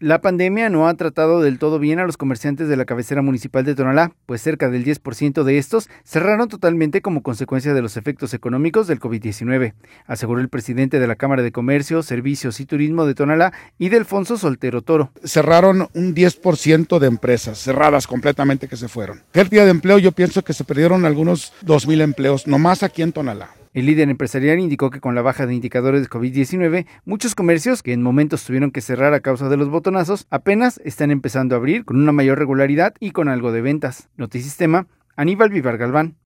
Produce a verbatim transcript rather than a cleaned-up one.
La pandemia no ha tratado del todo bien a los comerciantes de la cabecera municipal de Tonalá, pues cerca del diez por ciento de estos cerraron totalmente como consecuencia de los efectos económicos del COVID diecinueve, aseguró el presidente de la Cámara de Comercio, Servicios y Turismo de Tonalá, Ildefonso Soltero Toro. Cerraron un diez por ciento de empresas, cerradas completamente, que se fueron. Pérdida de empleo, yo pienso que se perdieron algunos dos mil empleos, nomás aquí en Tonalá. El líder empresarial indicó que con la baja de indicadores de COVID diecinueve, muchos comercios que en momentos tuvieron que cerrar a causa de los botonazos, apenas están empezando a abrir con una mayor regularidad y con algo de ventas. Notisistema, Aníbal Vivar Galván.